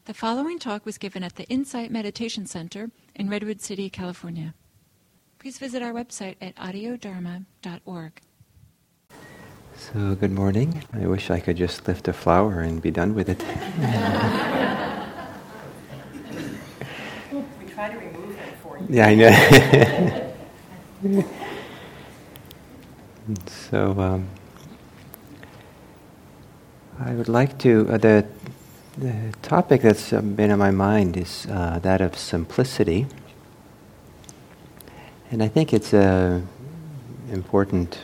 The following talk was given at the Insight Meditation Center in Redwood City, California. Please visit our website at audiodharma.org. So, good morning. I wish I could just lift a flower and be done with it. We try to remove them for you. Yeah, I know. So, I would like to, the topic that's been on my mind is that of simplicity. And I think it's an important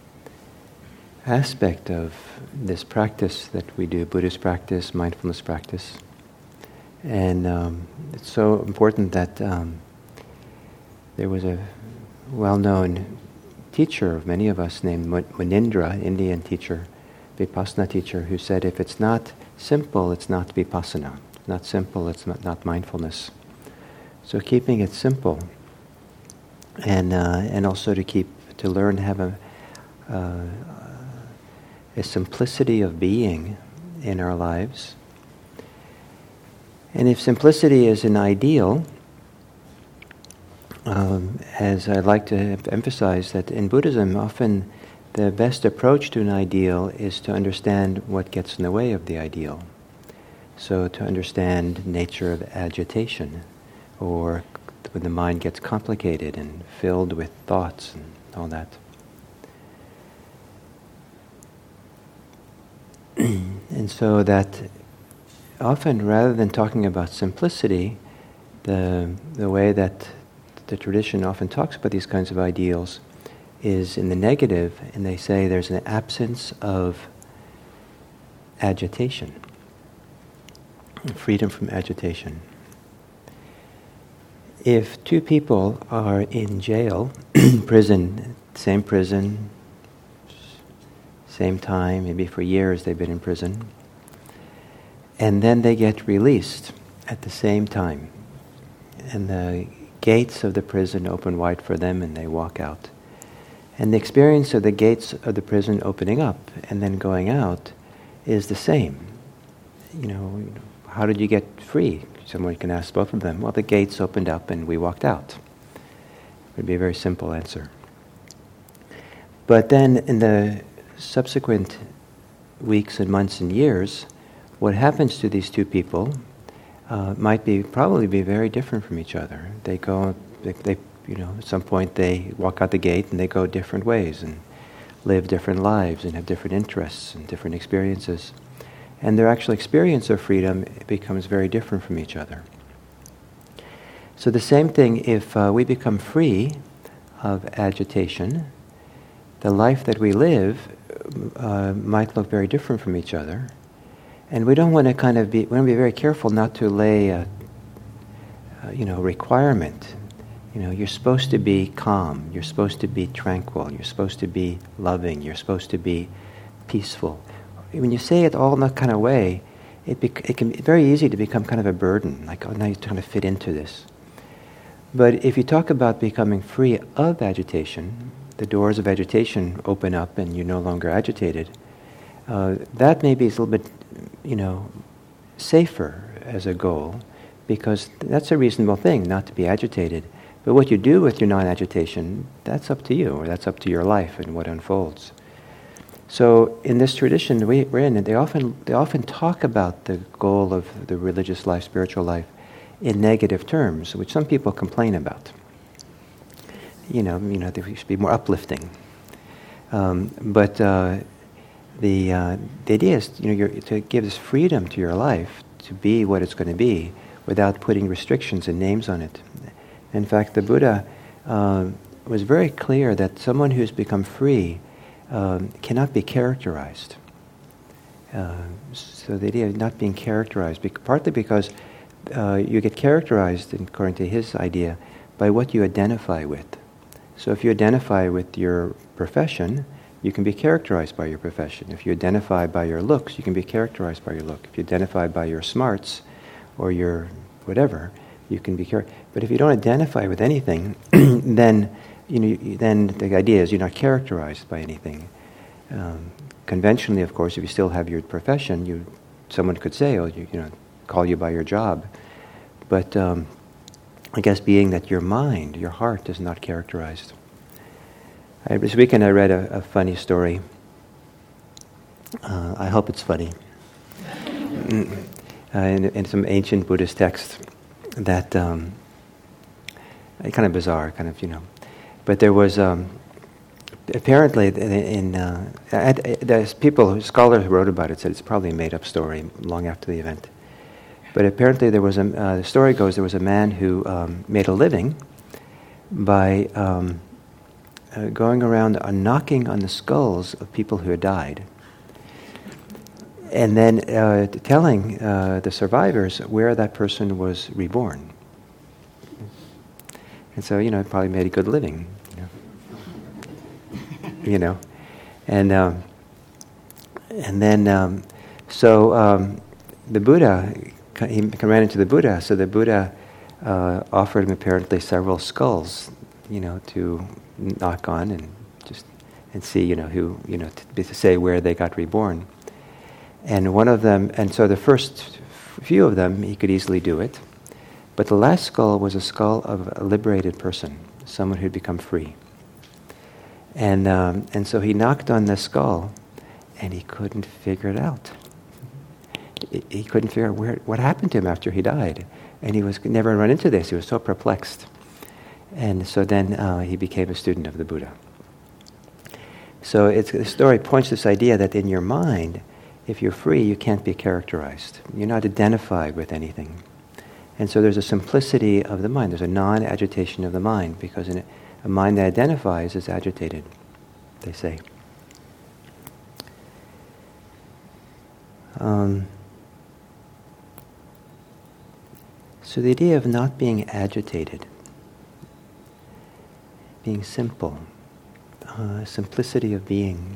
aspect of this practice that we do, Buddhist practice, mindfulness practice. And it's so important that there was a well-known teacher of many of us named Munindra, an Indian teacher, Vipassana teacher, who said, if it's not simple, it's not Vipassana. If it's not simple, it's not mindfulness. So keeping it simple, and also to learn to have a simplicity of being in our lives. And if simplicity is an ideal, as I like to emphasize, that in Buddhism often the best approach to an ideal is to understand what gets in the way of the ideal. So to understand nature of agitation, or when the mind gets complicated and filled with thoughts and all that. And so that often, rather than talking about simplicity, the way that the tradition often talks about these kinds of ideals is in the negative, and they say there's an absence of agitation, freedom from agitation. If two people are in jail, prison, same time, maybe for years they've been in prison, and then they get released at the same time, and the gates of the prison open wide for them and they walk out. And the experience of the gates of the prison opening up and then going out is the same. You know, how did you get free? Someone can ask both of them. Well, the gates opened up and we walked out. It would be a very simple answer. But then in the subsequent weeks and months and years, what happens to these two people might probably be very different from each other. They at some point they walk out the gate and they go different ways and live different lives and have different interests and different experiences. And their actual experience of freedom becomes very different from each other. So the same thing, if we become free of agitation, the life that we live might look very different from each other. And we don't want to we want to be very careful not to lay a requirement. You're supposed to be calm, you're supposed to be tranquil, you're supposed to be loving, you're supposed to be peaceful. When you say it all in that kind of way, it can be very easy to become kind of a burden, like, oh, now you're trying to fit into this. But if you talk about becoming free of agitation, the doors of agitation open up and you're no longer agitated, that maybe is a little bit, safer as a goal, because that's a reasonable thing, not to be agitated. But what you do with your non-agitation, that's up to you, or that's up to your life and what unfolds. So in this tradition we're in, they often talk about the goal of the religious life, spiritual life, in negative terms, which some people complain about. They should be more uplifting. But the idea is, to give this freedom to your life to be what it's going to be, without putting restrictions and names on it. In fact, the Buddha was very clear that someone who's become free cannot be characterized. So the idea of not being characterized, partly because you get characterized, according to his idea, by what you identify with. So if you identify with your profession, you can be characterized by your profession. If you identify by your looks, you can be characterized by your look. If you identify by your smarts or your whatever, you can be characterized. But if you don't identify with anything, then the idea is you're not characterized by anything. Conventionally, of course, if you still have your profession, someone could say, call you by your job. But I guess being that your mind, your heart is not characterized. This weekend I read a funny story. I hope it's funny. In some ancient Buddhist text that, kind of bizarre, But there was, apparently, there's scholars who wrote about it, said it's probably a made-up story long after the event. But apparently there was the story goes, there was a man who made a living by going around knocking on the skulls of people who had died. And then telling the survivors where that person was reborn. And so, it probably made a good living. And then the Buddha, he ran into the Buddha, so the Buddha offered him apparently several skulls, to knock on and see, who, to say where they got reborn. And one of them, and so the first few of them, he could easily do it. But the last skull was a skull of a liberated person, someone who'd become free. And so he knocked on the skull, and he couldn't figure it out. He couldn't figure out what happened to him after he died. And he was never run into this. He was so perplexed. And so then he became a student of the Buddha. So the story points to this idea that in your mind, if you're free, you can't be characterized. You're not identified with anything. And so there's a simplicity of the mind. There's a non-agitation of the mind, because a mind that identifies is agitated, they say. So the idea of not being agitated, being simple, simplicity of being.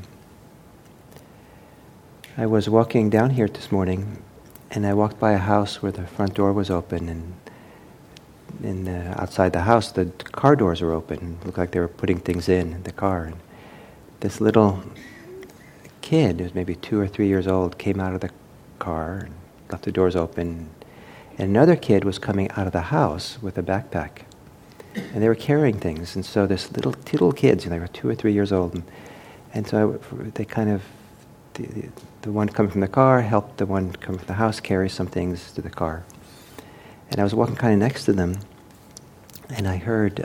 I was walking down here this morning, and I walked by a house where the front door was open, and outside the house the car doors were open. It looked like they were putting things in the car. And this little kid, who was maybe 2 or 3 years old, came out of the car and left the doors open. And another kid was coming out of the house with a backpack. And they were carrying things. And so this two little kids, they were 2 or 3 years old. And so they kind of, the one coming from the car helped the one coming from the house carry some things to the car. And I was walking kind of next to them, and I heard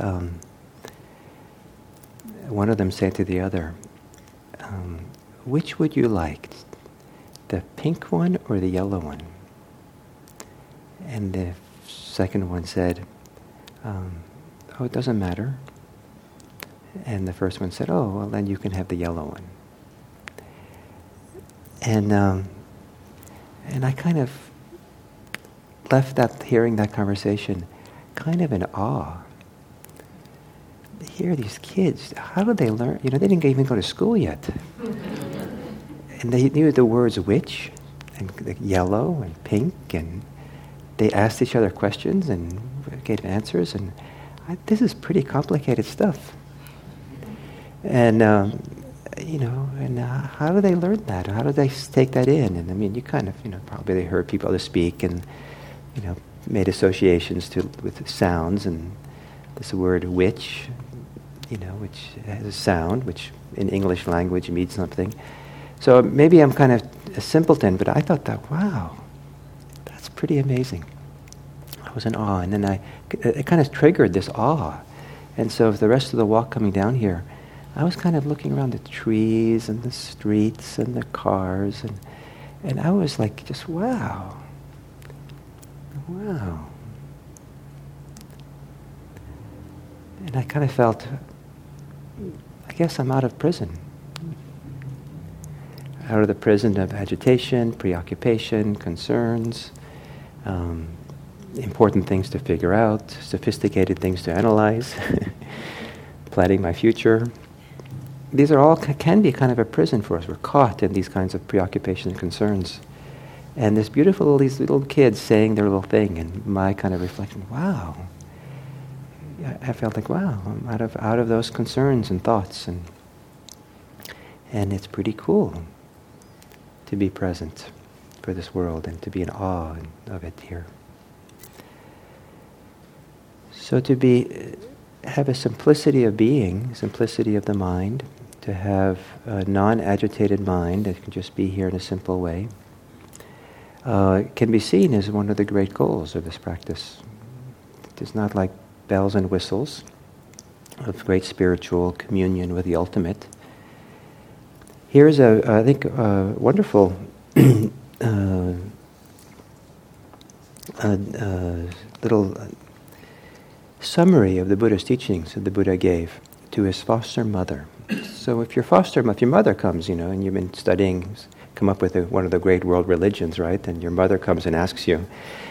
one of them say to the other, which would you like, the pink one or the yellow one? And the second one said, oh, it doesn't matter. And the first one said, oh, well, then you can have the yellow one. And I kind of left hearing that conversation kind of in awe. Here, these kids, how did they learn? They didn't even go to school yet. And they knew the words which, and yellow, and pink, and they asked each other questions and gave answers, and this is pretty complicated stuff. And how do they learn that? How do they take that in? And I mean, you kind of, probably they heard people others speak and, made associations with sounds, and this word which, which has a sound, which in English language means something. So maybe I'm kind of a simpleton, but I thought that, wow, that's pretty amazing. I was in awe, and then it kind of triggered this awe. And so the rest of the walk coming down here, I was kind of looking around the trees and the streets and the cars, and I was like, just wow. And I kind of felt, I guess I'm out of prison. Out of the prison of agitation, preoccupation, concerns, important things to figure out, sophisticated things to analyze, planning my future. These are all can be kind of a prison for us. We're caught in these kinds of preoccupations and concerns. And this beautiful, these little kids saying their little thing, and my kind of reflection, wow. I felt like, wow, I'm out of those concerns and thoughts, and it's pretty cool to be present. for this world and to be in awe of it here. So to have a simplicity of being, simplicity of the mind, to have a non-agitated mind that can just be here in a simple way, can be seen as one of the great goals of this practice. It's not like bells and whistles of great spiritual communion with the ultimate. Here's I think, a wonderful little summary of the Buddha's teachings that the Buddha gave to his foster mother. So if your mother comes, and you've been studying, come up with one of the great world religions, right? And your mother comes and asks you,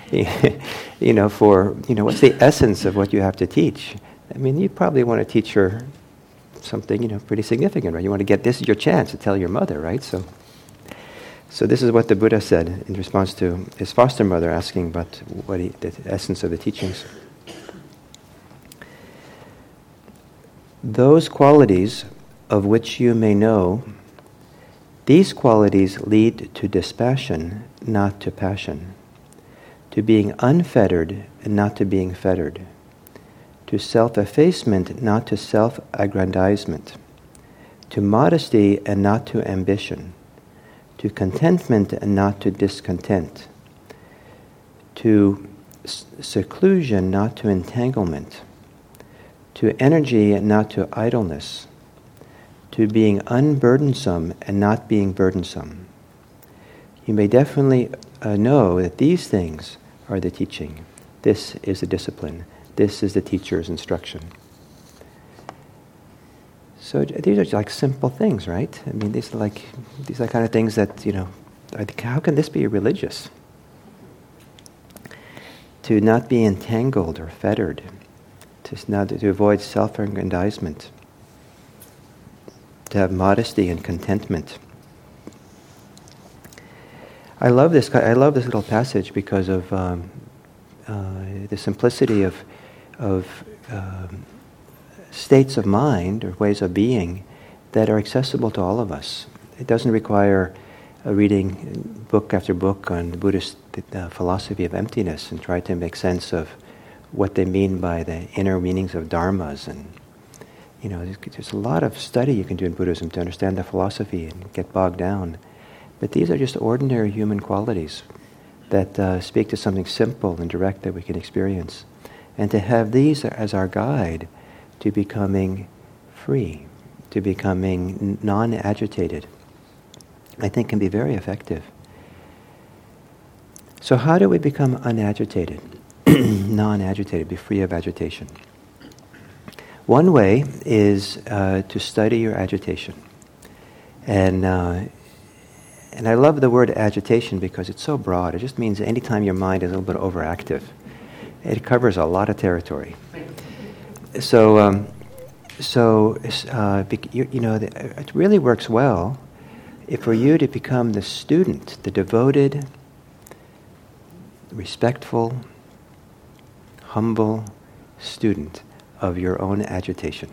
what's the essence of what you have to teach? I mean, you probably want to teach her something, pretty significant, right? You want to this is your chance to tell your mother, right? So this is what the Buddha said in response to his foster mother asking about the essence of the teachings. Those qualities of which you may know, these qualities lead to dispassion, not to passion, to being unfettered and not to being fettered, to self-effacement, not to self-aggrandizement, to modesty and not to ambition, to contentment and not to discontent, to seclusion, not to entanglement, to energy and not to idleness, to being unburdensome and not being burdensome. You may definitely know that these things are the teaching. This is the discipline. This is the teacher's instruction. So these are like simple things, right? I mean, these are kind of things that, how can this be religious? To not be entangled or fettered, to avoid self-aggrandizement, to have modesty and contentment. I love this little passage because of the simplicity of states of mind or ways of being that are accessible to all of us. It doesn't require reading book after book on the Buddhist philosophy of emptiness and try to make sense of what they mean by the inner meanings of dharmas. And there's a lot of study you can do in Buddhism to understand the philosophy and get bogged down. But these are just ordinary human qualities that speak to something simple and direct that we can experience. And to have these as our guide to becoming free, to becoming non-agitated, I think can be very effective. So how do we become unagitated, non-agitated, be free of agitation? One way is to study your agitation. And I love the word agitation because it's so broad. It just means anytime your mind is a little bit overactive. It covers a lot of territory. So it really works well for you to become the student, the devoted, respectful, humble student of your own agitation.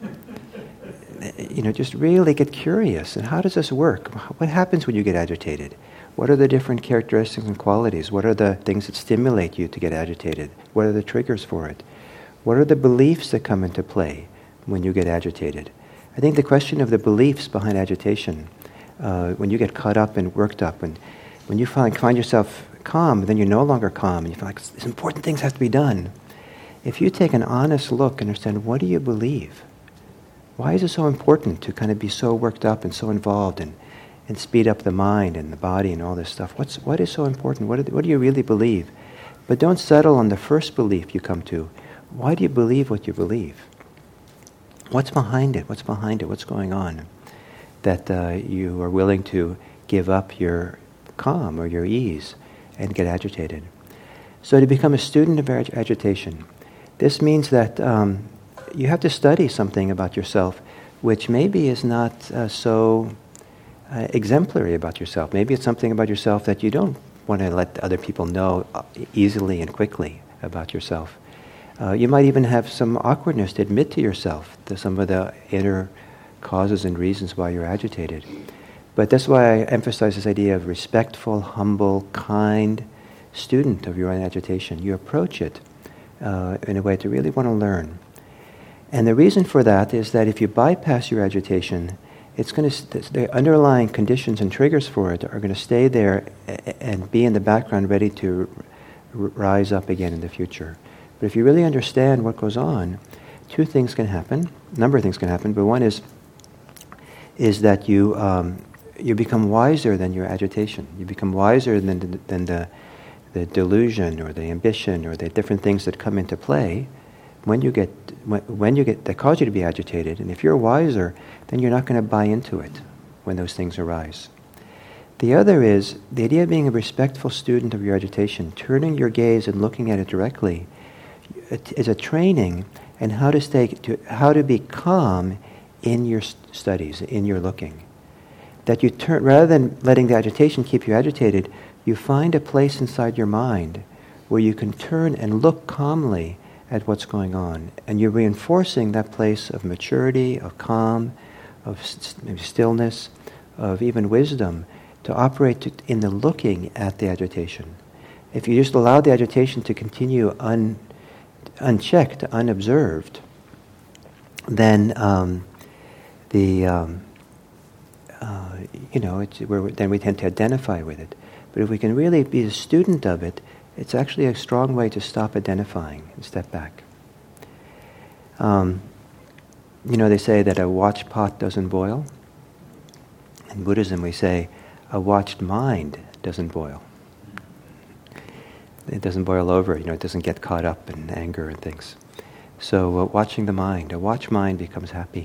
Just really get curious. And how does this work? What happens when you get agitated? What are the different characteristics and qualities? What are the things that stimulate you to get agitated? What are the triggers for it? What are the beliefs that come into play when you get agitated? I think the question of the beliefs behind agitation, when you get caught up and worked up, and when you find yourself calm, then you're no longer calm, and you feel like these important things have to be done. If you take an honest look and understand, what do you believe? Why is it so important to kind of be so worked up and so involved and speed up the mind and the body and all this stuff? What is so important? What do you really believe? But don't settle on the first belief you come to. Why do you believe what you believe? What's behind it? What's behind it? What's going on? That you are willing to give up your calm or your ease and get agitated. So to become a student of agitation, this means that you have to study something about yourself which maybe is not so exemplary about yourself. Maybe it's something about yourself that you don't want to let other people know easily and quickly about yourself. You might even have some awkwardness to admit to yourself some of the inner causes and reasons why you're agitated. But that's why I emphasize this idea of respectful, humble, kind student of your own agitation. You approach it in a way to really want to learn. And the reason for that is that if you bypass your agitation, it's going to the underlying conditions and triggers for it are going to stay there and be in the background, ready to rise up again in the future. But if you really understand what goes on, two things can happen. A number of things can happen, but one is that you become wiser than your agitation. You become wiser than the delusion or the ambition or the different things that come into play when you get that cause you to be agitated. And if you're wiser, then you're not going to buy into it when those things arise. The other is the idea of being a respectful student of your agitation, turning your gaze and looking at it directly, is a training in how to be calm in your studies, in your looking. That you turn, rather than letting the agitation keep you agitated, you find a place inside your mind where you can turn and look calmly at what's going on. And you're reinforcing that place of maturity, of calm, of maybe stillness, of even wisdom, to operate in the looking at the agitation. If you just allow the agitation to continue unchecked, unobserved, then then we tend to identify with it. But if we can really be a student of it, it's actually a strong way to stop identifying and step back. They say that a watched pot doesn't boil. In Buddhism, we say a watched mind doesn't boil. It doesn't boil over. It doesn't get caught up in anger and things. So watching the mind, a watched mind becomes happy.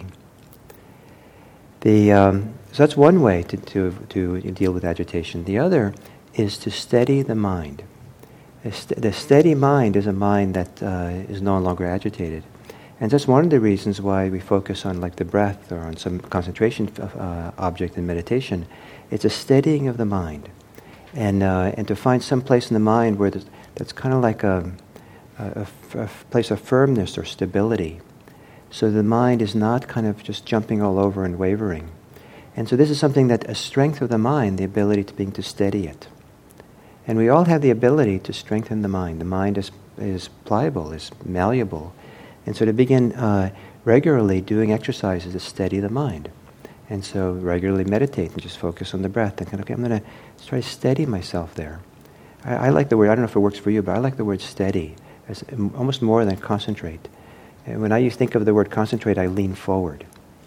So that's one way to deal with agitation. The other is to steady the mind. The steady mind is a mind that is no longer agitated. And that's one of the reasons why we focus on like the breath or on some concentration object in meditation. It's a steadying of the mind. And to find some place in the mind where that's kind of like a place of firmness or stability. So the mind is not kind of just jumping all over and wavering. And so this is something that a strength of the mind, the ability to steady it. And we all have the ability to strengthen the mind. The mind is pliable, is malleable. And so to begin regularly doing exercises to steady the mind. And so regularly meditate and just focus on the breath. And I'm going to try to steady myself there. I like the word, I don't know if it works for you, but I like the word steady, as almost more than concentrate. And when I think of the word concentrate, I lean forward.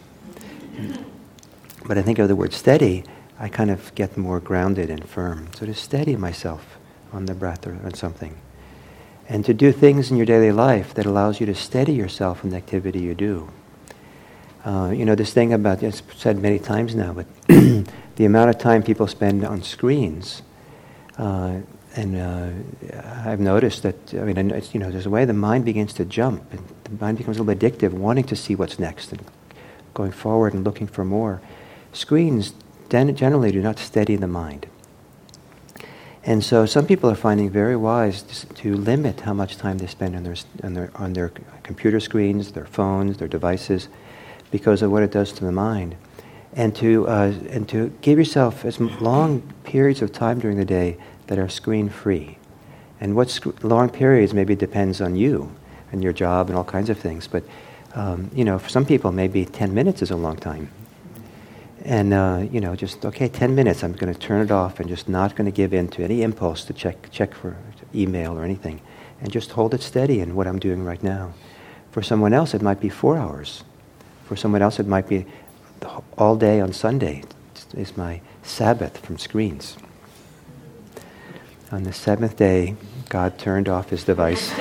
But I think of the word steady, I kind of get more grounded and firm. So to steady myself on the breath or on something. And to do things in your daily life that allows you to steady yourself in the activity you do. This thing about, it's said many times now, but the amount of time people spend on screens, I've noticed that, there's a way the mind begins to jump, and the mind becomes a little addictive, wanting to see what's next, and going forward and looking for more. Screens generally do not steady the mind. And so some people are finding very wise to limit how much time they spend on their computer screens, their phones, their devices, because of what it does to the mind, and to give yourself as long periods of time during the day that are screen free. And what long periods maybe depends on you and your job and all kinds of things. But for some people, maybe 10 minutes is a long time. And, 10 minutes, I'm going to turn it off and just not going to give in to any impulse to check for email or anything. And just hold it steady in what I'm doing right now. For someone else, it might be 4 hours. For someone else, it might be all day on Sunday. It's my Sabbath from screens. On the seventh day, God turned off his device.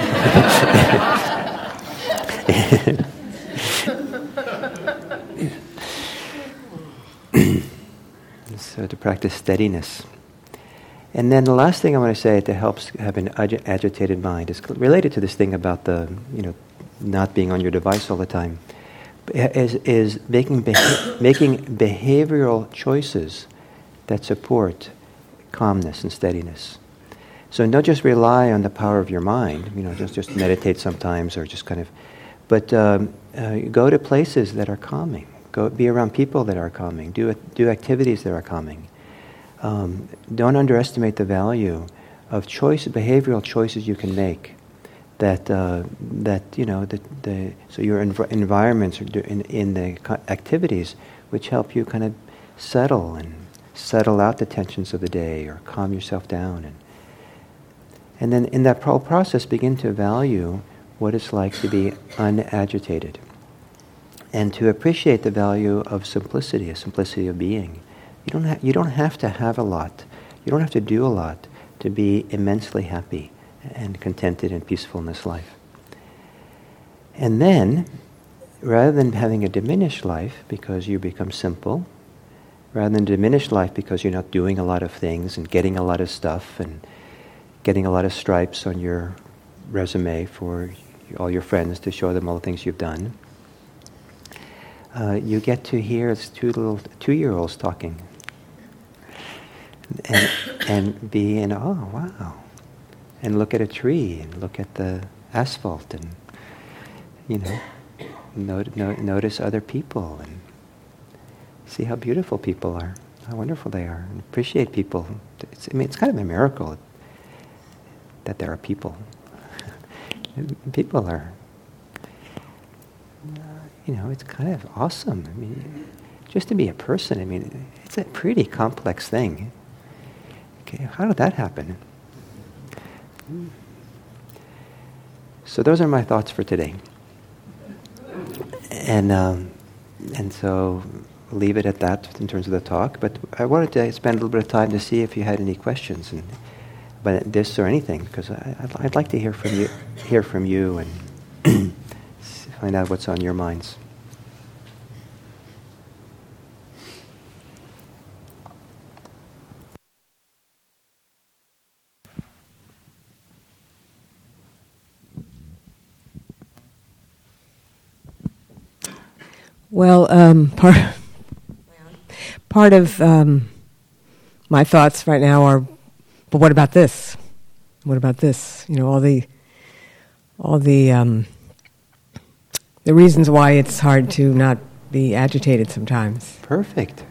So to practice steadiness. And then the last thing I want to say that helps have an agitated mind is related to this thing about the, not being on your device all the time, is making behavioral choices that support calmness and steadiness. So don't just rely on the power of your mind, just meditate sometimes or just kind of, but go to places that are calming. be around people that are calming. Do activities that are calming. Don't underestimate the value of behavioral choices you can make. So your environments in the activities which help you kind of settle out the tensions of the day or calm yourself down, and then in that whole process begin to value what it's like to be unagitated, and to appreciate the value of simplicity, a simplicity of being. You don't have to have a lot. You don't have to do a lot to be immensely happy and contented and peaceful in this life. And then, rather than having a diminished life because you become simple, rather than diminished life because you're not doing a lot of things and getting a lot of stuff and getting a lot of stripes on your resume for all your friends to show them all the things you've done, you get to hear two little 2-year-olds talking and be in awe. Wow. And look at a tree and look at the asphalt and notice other people and see how beautiful people are, how wonderful they are, and appreciate people. It's kind of a miracle that there are people. People are, it's kind of awesome. I mean, just to be a person, it's a pretty complex thing. Okay, how did that happen? So those are my thoughts for today. And so leave it at that in terms of the talk. But I wanted to spend a little bit of time to see if you had any questions about this or anything, because I'd like to hear from you and find out what's on your minds. Well, part of my thoughts right now are, but what about this? What about this? All the reasons why it's hard to not be agitated sometimes. Perfect.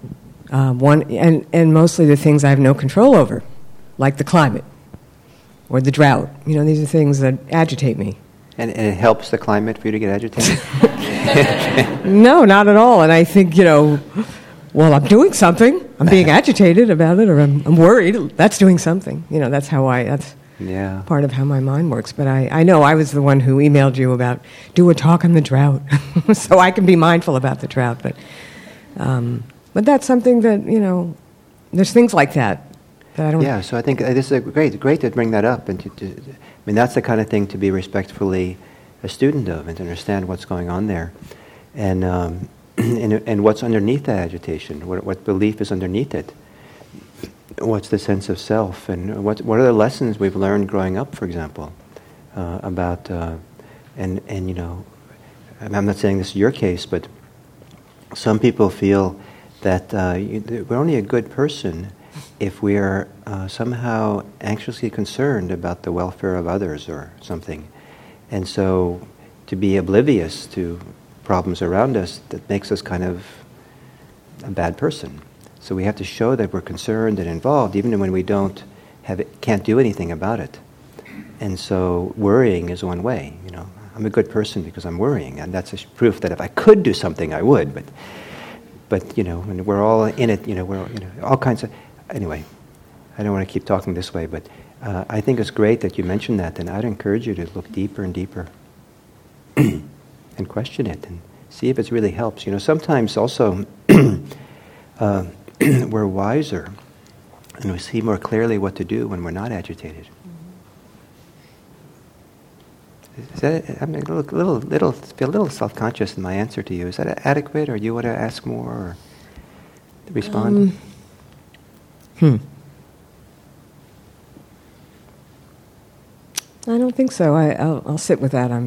And mostly the things I have no control over, like the climate or the drought. These are things that agitate me. And it helps the climate for you to get agitated? No, not at all. And I think, well, I'm doing something. I'm being agitated about it, or I'm worried. That's doing something. That's part of how my mind works. But I know I was the one who emailed you about do a talk on the drought, so I can be mindful about the drought. But that's something that, there's things like that I don't... Yeah, so I think this is great to bring that up. And that's the kind of thing to be respectfully a student of and to understand what's going on there. And what's underneath that agitation, what belief is underneath it. What's the sense of self, and what are the lessons we've learned growing up, for example, about, I'm not saying this is your case, but some people feel that we're only a good person if we are somehow anxiously concerned about the welfare of others or something. And so to be oblivious to problems around us, that makes us kind of a bad person. So we have to show that we're concerned and involved, even when we can't do anything about it. And so worrying is one way. I'm a good person because I'm worrying, and that's a proof that if I could do something, I would. But when we're all in it, we're all kinds of. Anyway, I don't want to keep talking this way, but I think it's great that you mentioned that, and I'd encourage you to look deeper and deeper and question it and see if it really helps. Sometimes also we're wiser and we see more clearly what to do when we're not agitated. Is that, I'm a little feel a little self-conscious in my answer to you. Is that adequate, or do you want to ask more or respond? I don't think so. I'll sit with that.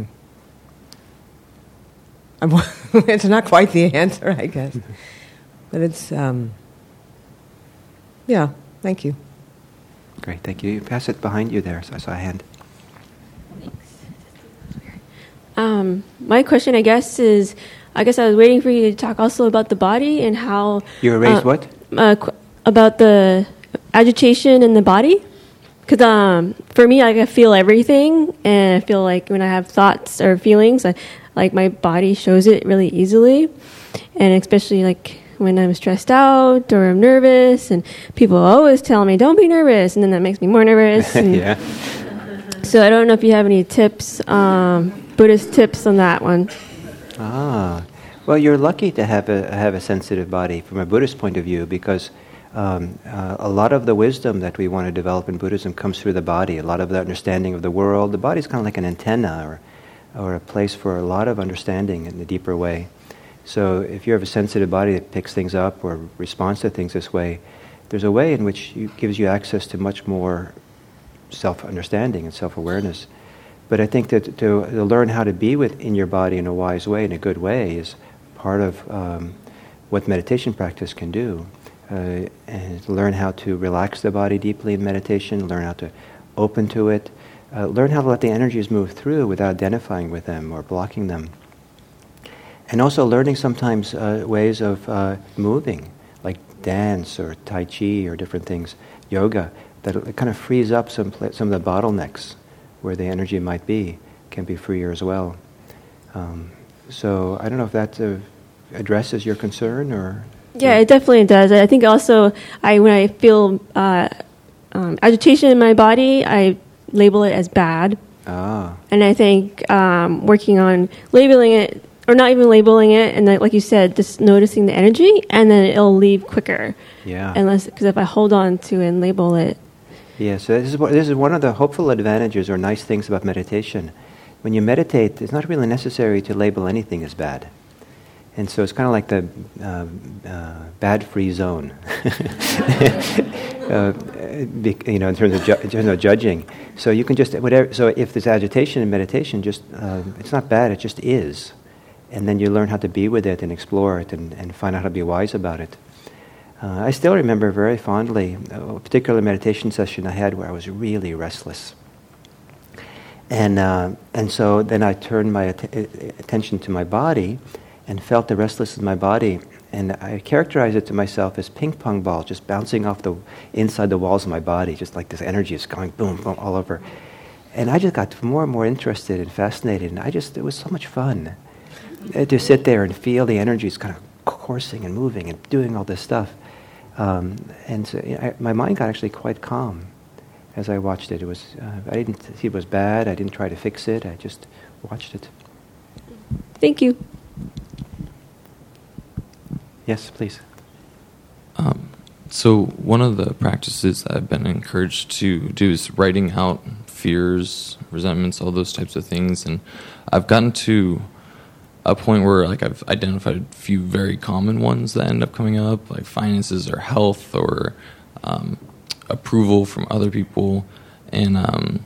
It's not quite the answer, I guess, but it's yeah. Thank you. Great, thank you. You pass it behind you there. So I saw a hand. My question, I guess, is I guess I was waiting for you to talk also about the body and how... You were raised what? About the agitation in the body. Because for me, I feel everything, and I feel like when I have thoughts or feelings, like my body shows it really easily, and especially like when I'm stressed out or I'm nervous, and people always tell me, don't be nervous, and then that makes me more nervous. Yeah. So I don't know if you have any tips, Buddhist tips on that one. Well, you're lucky to have a sensitive body from a Buddhist point of view, because a lot of the wisdom that we want to develop in Buddhism comes through the body. A lot of the understanding of the world. The body's kind of like an antenna or a place for a lot of understanding in a deeper way. So if you have a sensitive body that picks things up or responds to things this way, there's a way in which it gives you access to much more self-understanding and self-awareness. But I think that to learn how to be in your body in a wise way, in a good way, is part of what meditation practice can do. And learn how to relax the body deeply in meditation, learn how to open to it, learn how to let the energies move through without identifying with them or blocking them. And also learning sometimes ways of moving, like dance or Tai Chi or different things, yoga, that it kind of frees up some of the bottlenecks where the energy might be, can be freer as well. So I don't know if that addresses your concern or... Yeah, it definitely does. I think also when I feel agitation in my body, I label it as bad. And I think working on labeling it, or not even labeling it, and then, like you said, just noticing the energy, and then it'll leave quicker. Yeah. Because if I hold on to and label it. Yeah, so this is one of the hopeful advantages or nice things about meditation. When you meditate, it's not really necessary to label anything as bad. And so it's kind of like the bad-free zone, in terms of judging. So you can just whatever. So if there's agitation in meditation, just it's not bad. It just is, and then you learn how to be with it and explore it and find out how to be wise about it. I still remember very fondly a particular meditation session I had where I was really restless, and so then I turned my attention to my body. And felt the restlessness in my body, and I characterized it to myself as ping pong balls just bouncing off the inside the walls of my body, just like this energy is going boom, boom, all over. And I just got more and more interested and fascinated, and it was so much fun to sit there and feel the energies kind of coursing and moving and doing all this stuff. And so my mind got actually quite calm as I watched it. It was I didn't see it was bad. I didn't try to fix it. I just watched it. Thank you. Yes, please. So one of the practices that I've been encouraged to do is writing out fears, resentments, all those types of things. And I've gotten to a point where I've identified a few very common ones that end up coming up, like finances or health or approval from other people. And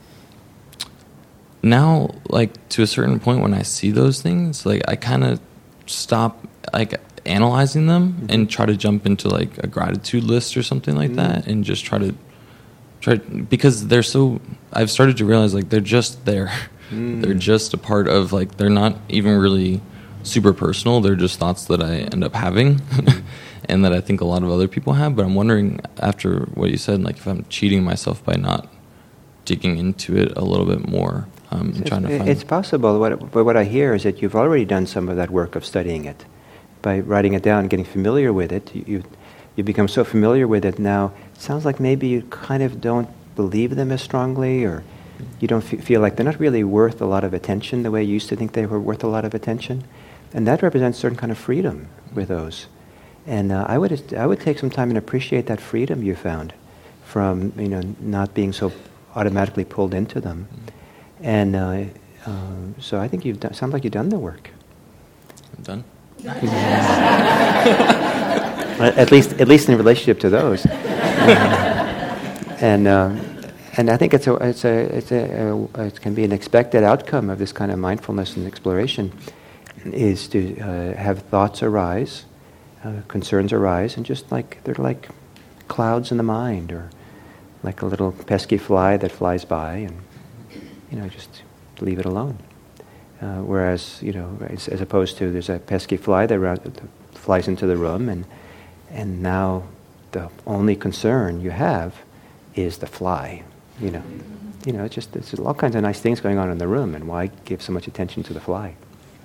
now, to a certain point when I see those things, I kind of stop analyzing them and try to jump into a gratitude list or something like that, and just try because they're so. I've started to realize they're just there. They're just a part of they're not even really super personal. They're just thoughts that I end up having, and that I think a lot of other people have. But I'm wondering, after what you said, if I'm cheating myself by not digging into it a little bit more. Trying to find. It's possible. But what I hear is that you've already done some of that work of studying it. By writing it down, getting familiar with it, you become so familiar with it now. It sounds like maybe you kind of don't believe them as strongly, or you don't feel like they're not really worth a lot of attention the way you used to think they were worth a lot of attention, and that represents a certain kind of freedom with those. And I would take some time and appreciate that freedom you found from not being so automatically pulled into them. And so I think sounds like you've done the work. I'm done. At least in relationship to those, and I think it can be an expected outcome of this kind of mindfulness and exploration, is to have thoughts arise, concerns arise, and just they're like clouds in the mind, or like a little pesky fly that flies by, and just leave it alone. Whereas, as opposed to there's a pesky fly that flies into the room, and now the only concern you have is the fly. It's just there's all kinds of nice things going on in the room, and why give so much attention to the fly?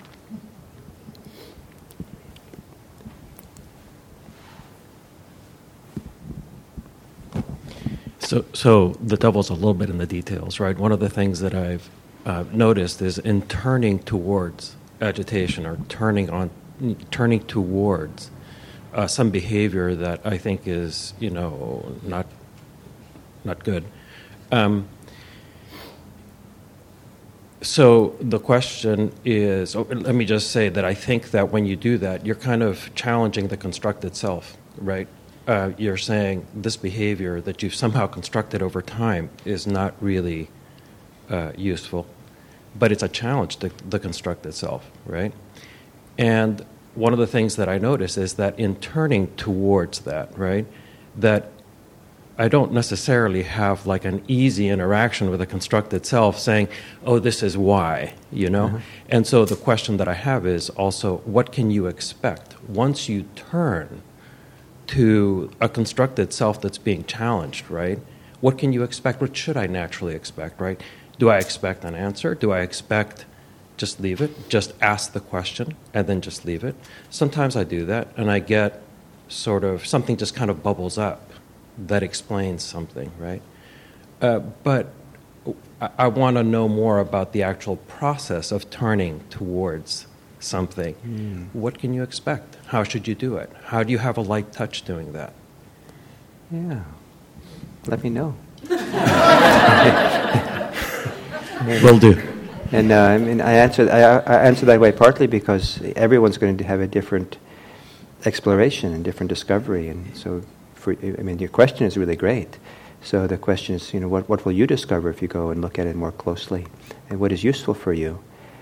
So the devil's a little bit in the details, right? One of the things that I've noticed is in turning towards agitation or turning towards some behavior that I think is, not good. So the question is, let me just say that I think that when you do that, you're kind of challenging the construct itself, right? You're saying this behavior that you've somehow constructed over time is not really useful, but it's a challenge to the construct itself, right? And one of the things that I notice is that in turning towards that, right, that I don't necessarily have like an easy interaction with the construct itself saying, oh, this is why, Mm-hmm. And so the question that I have is also, what can you expect once you turn to a construct itself that's being challenged, right? What can you expect? What should I naturally expect, right? Do I expect an answer? Do I expect just leave it, just ask the question, and then just leave it? Sometimes I do that, and I get sort of something just kind of bubbles up that explains something, right? But I want to know more about the actual process of turning towards something. What can you expect? How should you do it? How do you have a light touch doing that? Yeah. Let me know. Will do. And I answer that way partly because everyone's going to have a different exploration and different discovery, and so your question is really great. So the question is, what will you discover if you go and look at it more closely, and what is useful for you?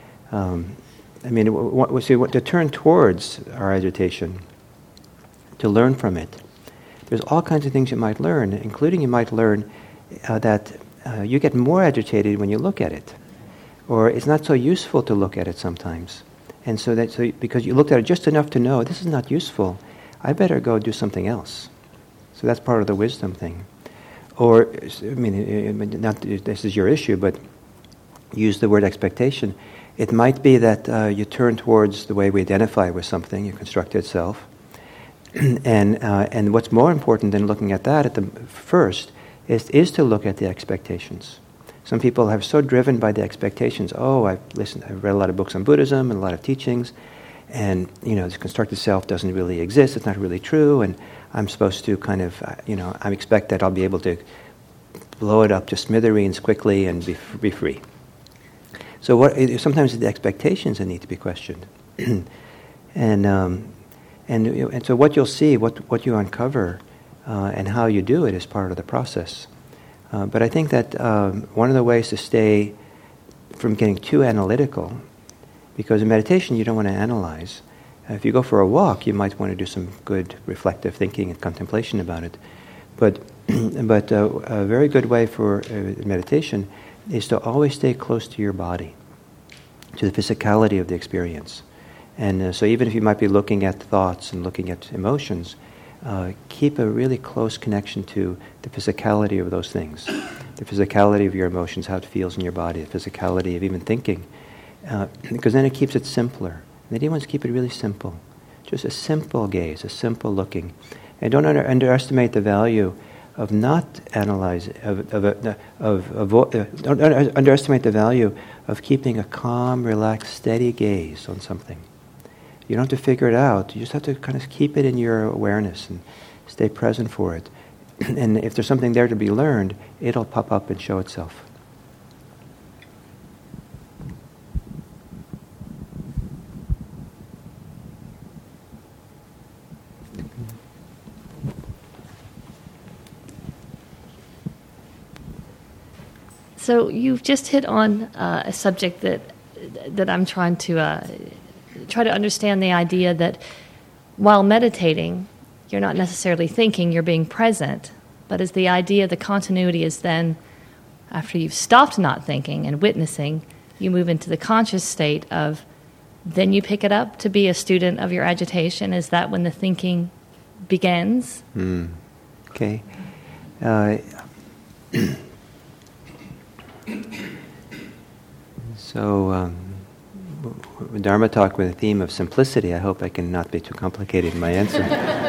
To turn towards our agitation, to learn from it. There's all kinds of things you might learn, including you might learn that you get more agitated when you look at it, or it's not so useful to look at it sometimes. And so because you looked at it just enough to know this is not useful, I better go do something else. So that's part of the wisdom thing. Or, not this is your issue, but use the word expectation. It might be that you turn towards the way we identify with something, you construct itself. And what's more important than looking at that at the first is to look at the expectations. Some people are so driven by the expectations. Oh, I've read a lot of books on Buddhism and a lot of teachings, and this constructed self doesn't really exist. It's not really true, and I'm supposed to kind of, I expect that I'll be able to blow it up to smithereens quickly and be free. So sometimes the expectations that need to be questioned, and so what you'll see, what you uncover, and how you do it is part of the process. But I think that one of the ways to stay from getting too analytical, because in meditation you don't want to analyze. If you go for a walk, you might want to do some good reflective thinking and contemplation about it. But a very good way for meditation is to always stay close to your body, to the physicality of the experience. And so even if you might be looking at thoughts and looking at emotions, keep a really close connection to the physicality of those things, the physicality of your emotions, how it feels in your body, the physicality of even thinking, because then it keeps it simpler. And then you want to keep it really simple, just a simple gaze, a simple looking, and don't underestimate the value of not analyzing, don't underestimate the value of keeping a calm, relaxed, steady gaze on something. You don't have to figure it out. You just have to kind of keep it in your awareness and stay present for it. And if there's something there to be learned, it'll pop up and show itself. So you've just hit on a subject that I'm trying to understand, the idea that while meditating, you're not necessarily thinking, you're being present. But as the idea, the continuity is then, after you've stopped not thinking and witnessing, you move into the conscious state of, then you pick it up to be a student of your agitation. Is that when the thinking begins? Okay. So, Dharma talk with a theme of simplicity. I hope I can not be too complicated in my answer.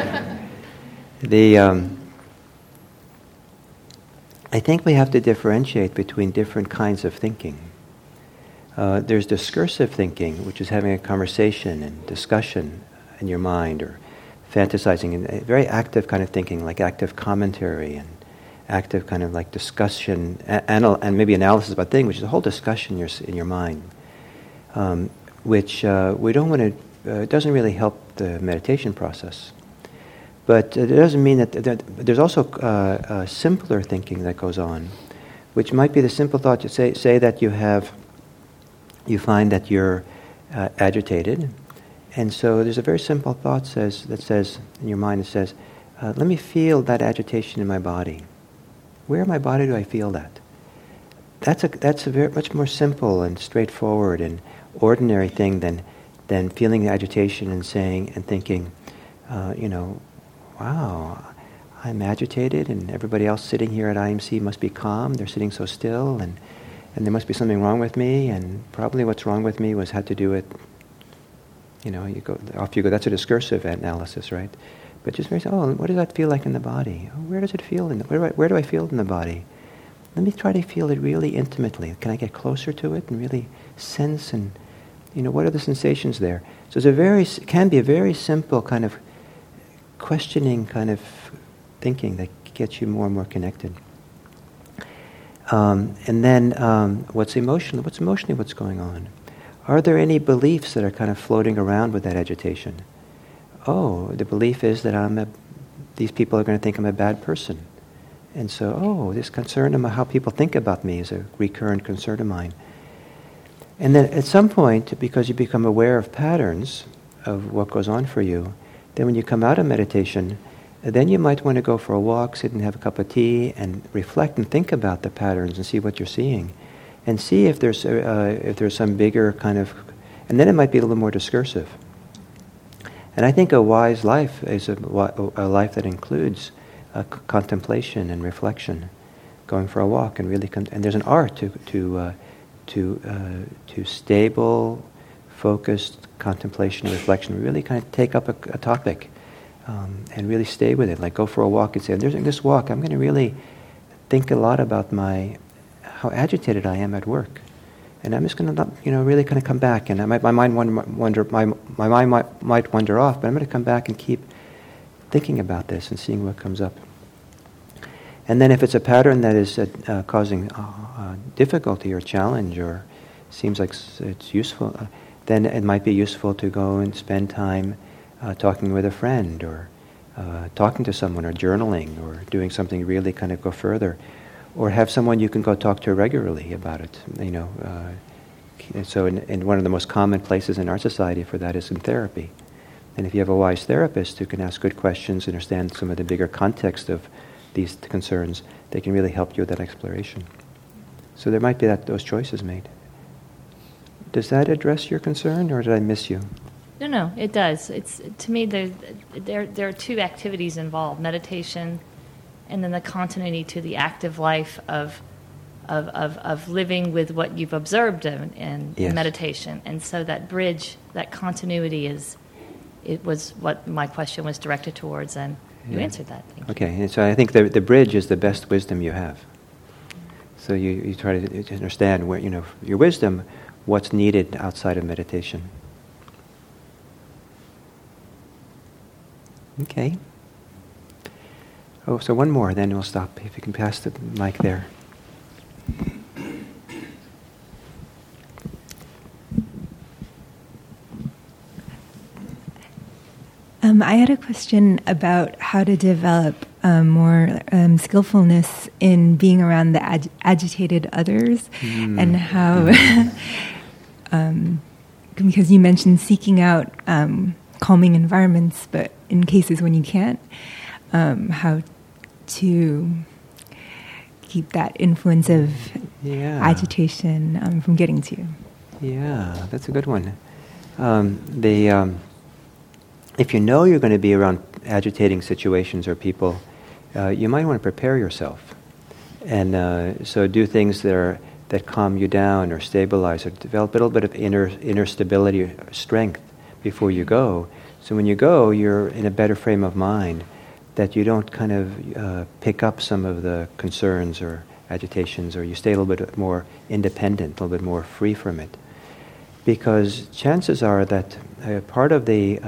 I think we have to differentiate between different kinds of thinking. There's discursive thinking, which is having a conversation and discussion in your mind, or fantasizing, and a very active kind of thinking, like active commentary and active kind of like discussion, and maybe analysis about things, which is a whole discussion in your mind, which we don't want to, it doesn't really help the meditation process. But it doesn't mean that there's also simpler thinking that goes on, which might be the simple thought to say that you find that you're agitated, and so there's a very simple thought that says in your mind, it says, let me feel that agitation in my body. Where in my body do I feel that? That's a very much more simple and straightforward and ordinary thing than feeling the agitation and saying and thinking, wow, I'm agitated, and everybody else sitting here at IMC must be calm. They're sitting so still, and there must be something wrong with me, and probably what's wrong with me had to do with, off you go. That's a discursive analysis, right? But just very, what does that feel like in the body? Oh, where does it feel? Where do I feel it in the body? Let me try to feel it really intimately. Can I get closer to it and really sense and, what are the sensations there? So it can be a very simple kind of questioning kind of thinking that gets you more and more connected. And then what's emotional? What's emotionally what's going on? Are there any beliefs that are kind of floating around with that agitation? Oh, the belief is that these people are going to think I'm a bad person. And so, this concern about how people think about me is a recurrent concern of mine. And then at some point, because you become aware of patterns of what goes on for you, then when you come out of meditation, then you might want to go for a walk, sit and have a cup of tea, and reflect and think about the patterns and see what you're seeing. And see if there's some bigger kind of... And then it might be a little more discursive. And I think a wise life is a life that includes contemplation and reflection, going for a walk and really... and there's an art to stable, focused contemplation and reflection. Really kind of take up a topic and really stay with it. Like go for a walk and say, in this walk, I'm going to really think a lot about how agitated I am at work. And I'm just going to, really kind of come back. And my mind might wander off, but I'm going to come back and keep thinking about this and seeing what comes up. And then if it's a pattern that is causing difficulty or challenge or seems like it's useful, then it might be useful to go and spend time talking with a friend or talking to someone or journaling or doing something really kind of go further. Or have someone you can go talk to regularly about it. So in one of the most common places in our society for that is in therapy. And if you have a wise therapist who can ask good questions, understand some of the bigger context of these concerns, they can really help you with that exploration. So there might be those choices made. Does that address your concern, or did I miss you? No, it does. It's to me there are two activities involved: meditation, and then the continuity to the active life of living with what you've observed in Yes. meditation. And so that bridge, that continuity was what my question was directed towards, and you answered that. Thank you. Okay, and so I think the bridge is the best wisdom you have. So you try to understand where, your wisdom, what's needed outside of meditation. Okay. Oh, so one more, then we'll stop. If you can pass the mic there. I had a question about how to develop more skillfulness in being around the agitated others, and how, because you mentioned seeking out calming environments, but in cases when you can't, how to keep that influence of agitation from getting to you. Yeah, that's a good one. If you know you're going to be around agitating situations or people, you might want to prepare yourself. And so do things that calm you down or stabilize or develop a little bit of inner stability or strength before you go. So when you go, you're in a better frame of mind, that you don't kind of pick up some of the concerns or agitations, or you stay a little bit more independent, a little bit more free from it. Because chances are that part of the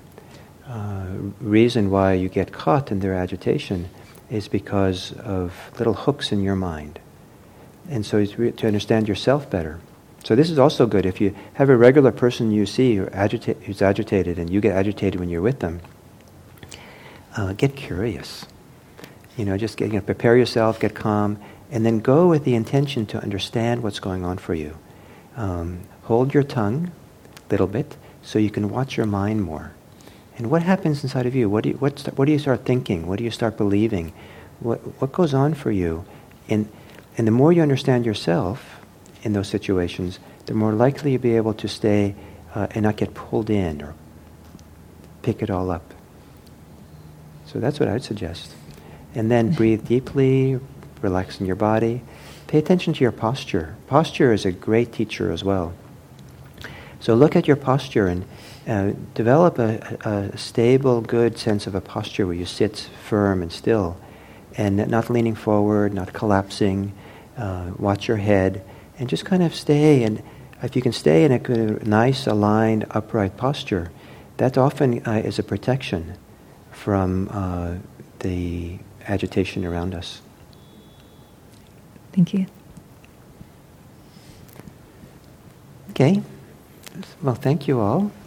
reason why you get caught in their agitation is because of little hooks in your mind. And so it's to understand yourself better. So this is also good. If you have a regular person you see who's agitated, and you get agitated when you're with them, get curious. Just prepare yourself, get calm, and then go with the intention to understand what's going on for you. Hold your tongue a little bit so you can watch your mind more. And what happens inside of you? What do you start thinking? What do you start believing? What goes on for you? And the more you understand yourself in those situations, the more likely you'll be able to stay and not get pulled in or pick it all up. So that's what I'd suggest. And then breathe deeply, relax in your body. Pay attention to your posture. Posture is a great teacher as well. So look at your posture and develop a stable, good sense of a posture where you sit firm and still, and not leaning forward, not collapsing. Watch your head, and just kind of stay. And if you can stay in a kind of nice, aligned, upright posture, that often is a protection from the agitation around us. Thank you. Okay. Well, thank you all.